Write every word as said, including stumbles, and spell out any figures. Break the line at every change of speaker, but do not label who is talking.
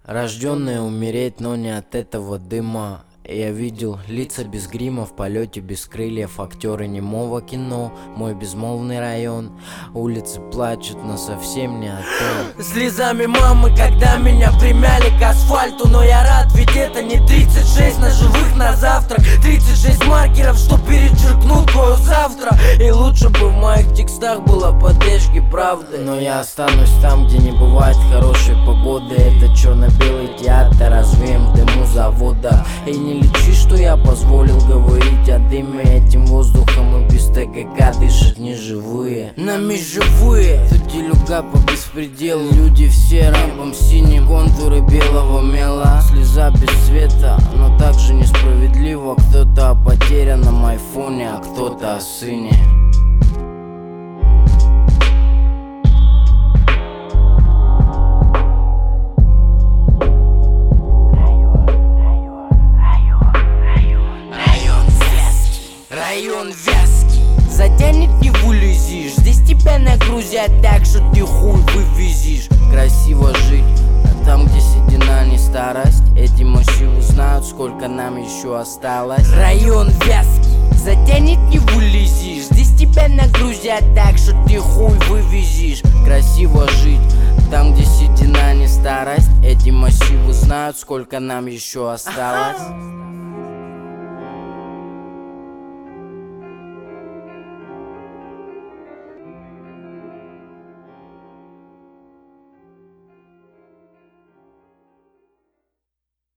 Рожденные умереть, но не от этого дыма. Я видел лица без грима, в полете без крыльев, актеры немого кино, мой безмолвный район. Улицы плачут, но совсем не о том.
Слезами мамы, когда меня примяли к асфальту, но я рад, ведь это не тридцать шесть ножевых на завтрак, тридцать шесть маркеров, что перечеркнут твое завтра. И лучше бы в моих текстах было поддержки правды,
но я останусь там, где не бывает хорошей погоды. Это черно-белый театр, развеем в дыму завода. И не лечи, что я позволил говорить о дыме. Этим воздухом и без ТГК дышат неживые.
Нами живые,
тут делюга по беспределу. Люди в сером, небом синим, контуры белого мела. Слеза без цвета, но также несправедливо. Кто-то о потерянном айфоне, а кто-то о сыне.
Район вязкий, затянет не вылезешь. Здесь тебя нагрузят так, что ты хуй вывезешь.
Красиво жить, а там, где седина не старость. Эти массивы знают, сколько нам еще осталось.
Район вязкий, затянет не вылезешь. Здесь тебя нагрузят так, что ты хуй вывезешь.
Красиво жить, там, где седина не старость. Эти массивы знают, сколько нам еще осталось.